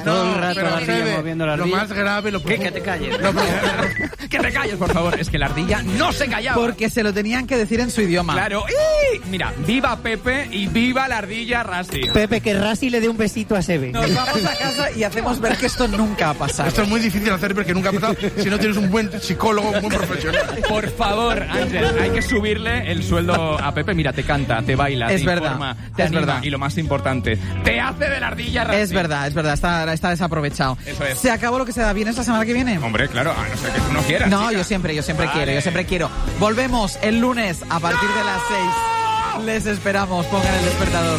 todo el rato la ardilla moviendo la ardilla. Lo más grave, Que te calles. Que te calles, por favor. Es que la ardilla no se callaba. Porque se lo tenían que decir en su idioma. Claro. Mira, viva Pepe y viva la ardilla Rasi. Pepe, que Rasi le dé un besito a Sebe. Nos vamos a casa y hacemos ver que esto nunca ha pasado. Esto es muy difícil hacer porque nunca ha pasado si no tienes un buen psicólogo, un buen profesional. Por favor, Ángel, hay que subirle el sueldo a Pepe. Mira, te canta, te baila, es te verdad, informa, te es anima, verdad. y lo más importante, te hace de la ardilla Rasi. Es verdad, está desaprovechado. Eso es. ¿Se acabó lo que se da bien esta semana que viene? Hombre, claro, a no ser que tú no quieras. No, chica. yo siempre Vale. quiero. Volvemos el lunes a partir de las 6. Les esperamos, pongan el despertador.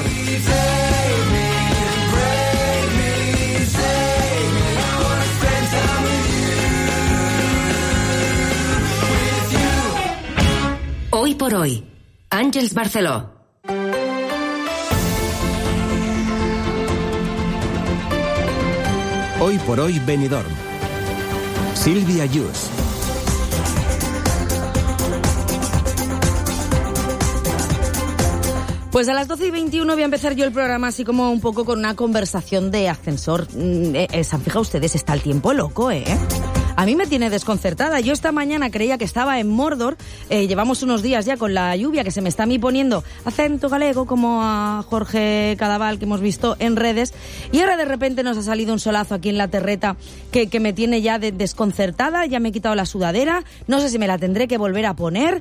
Hoy por hoy, Àngels Barceló. Hoy por hoy, Benidorm. Sílvia Yus. Pues a las 12:21 voy a empezar yo el programa así como un poco con una conversación de ascensor. ¿Se han fijado ustedes? Está el tiempo loco, ¿eh? A mí me tiene desconcertada. Yo esta mañana creía que estaba en Mordor. Llevamos unos días ya con la lluvia que se me está a mí poniendo acento galego, como a Jorge Cadaval que hemos visto en redes. Y ahora de repente nos ha salido un solazo aquí en la terreta que me tiene ya desconcertada. Ya me he quitado la sudadera. No sé si me la tendré que volver a poner.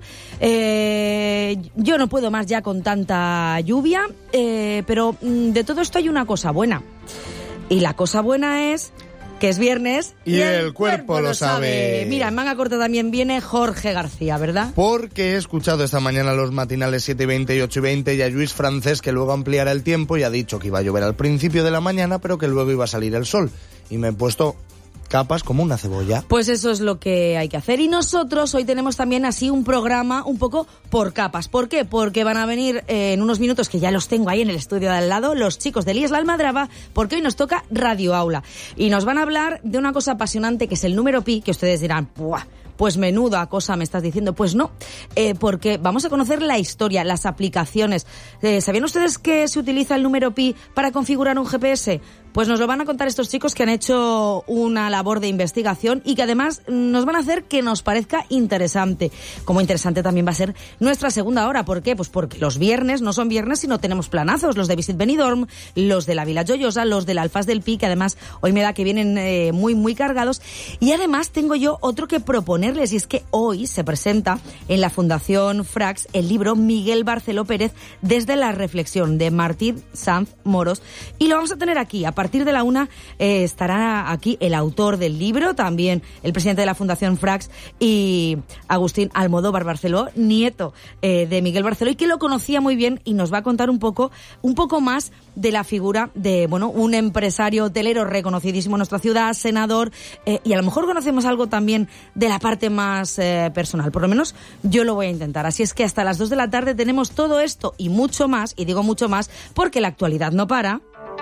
Yo no puedo más ya con tanta lluvia. Pero de todo esto hay una cosa buena. Y la cosa buena es que es viernes y el cuerpo lo sabe. Mira, en manga corta también viene Jorge García, ¿verdad? Porque he escuchado esta mañana los matinales 7:20 y 8:20 y a Lluís Francés que luego ampliará el tiempo y ha dicho que iba a llover al principio de la mañana, pero que luego iba a salir el sol. Y me he puesto capas como una cebolla. Pues eso es lo que hay que hacer. Y nosotros hoy tenemos también así un programa un poco por capas. ¿Por qué? Porque van a venir en unos minutos, que ya los tengo ahí en el estudio de al lado, los chicos de Líes la Almadraba, porque hoy nos toca Radio Aula. Y nos van a hablar de una cosa apasionante que es el número pi, que ustedes dirán, ¡buah! Pues menuda cosa me estás diciendo. Pues no, porque vamos a conocer la historia, las aplicaciones. ¿Sabían ustedes que se utiliza el número pi para configurar un GPS? Pues nos lo van a contar estos chicos que han hecho una labor de investigación y que además nos van a hacer que nos parezca interesante. Como interesante también va a ser nuestra segunda hora. ¿Por qué? Pues porque los viernes no son viernes sino tenemos planazos. Los de Visit Benidorm, los de la Vila Joyosa, los del Alfaz del Pi, que además hoy me da que vienen muy, muy cargados. Y además tengo yo otro que proponerles, y es que hoy se presenta en la Fundación Frax el libro Miguel Barceló Pérez desde la reflexión, de Martín Sanz Moros, y lo vamos a tener aquí. A partir de la 1 estará aquí el autor del libro, también el presidente de la Fundación Frax, y Agustín Almodóvar Barceló, nieto de Miguel Barceló, y que lo conocía muy bien, y nos va a contar un poco más de la figura de, bueno, un empresario hotelero reconocidísimo en nuestra ciudad, senador, y a lo mejor conocemos algo también de la parte más personal. Por lo menos yo lo voy a intentar. Así es que hasta las 2 de la tarde tenemos todo esto y mucho más, y digo mucho más porque la actualidad no para.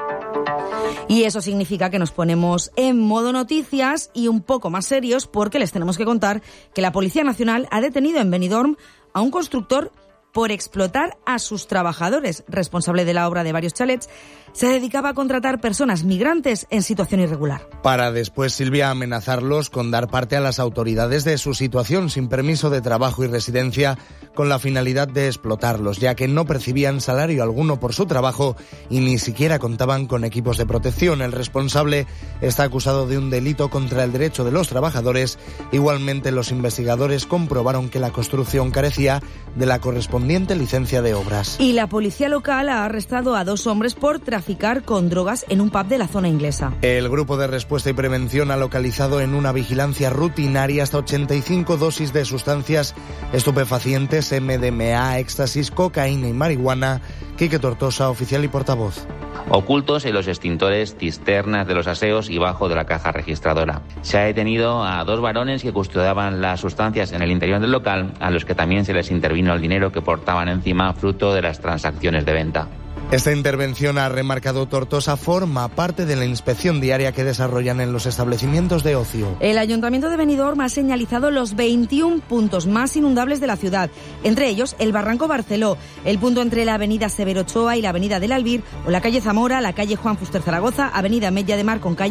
Y eso significa que nos ponemos en modo noticias y un poco más serios, porque les tenemos que contar que la Policía Nacional ha detenido en Benidorm a un constructor por explotar a sus trabajadores. Responsable de la obra de varios chalets, se dedicaba a contratar personas migrantes en situación irregular. Para después, Silvia, amenazarlos con dar parte a las autoridades de su situación sin permiso de trabajo y residencia, con la finalidad de explotarlos, ya que no percibían salario alguno por su trabajo y ni siquiera contaban con equipos de protección. El responsable está acusado de un delito contra el derecho de los trabajadores. Igualmente, los investigadores comprobaron que la construcción carecía de la correspondiente licencia de obras. Y la policía local ha arrestado a 2 hombres por traficar con drogas en un pub de la zona inglesa. El Grupo de Respuesta y Prevención ha localizado en una vigilancia rutinaria hasta 85 dosis de sustancias estupefacientes, MDMA, éxtasis, cocaína y marihuana. Quique Tortosa, oficial y portavoz. Ocultos en los extintores, cisternas de los aseos y bajo de la caja registradora. Se ha detenido a 2 varones que custodiaban las sustancias en el interior del local, a los que también se les intervino el dinero que portaban encima fruto de las transacciones de venta. Esta intervención, ha remarcado Tortosa, forma parte de la inspección diaria que desarrollan en los establecimientos de ocio. El Ayuntamiento de Benidorm ha señalizado los 21 puntos más inundables de la ciudad, entre ellos el Barranco Barceló, el punto entre la avenida Severo Ochoa y la avenida del Albir, o la calle Zamora, la calle Juan Fuster Zaragoza, avenida Mella de Mar con calle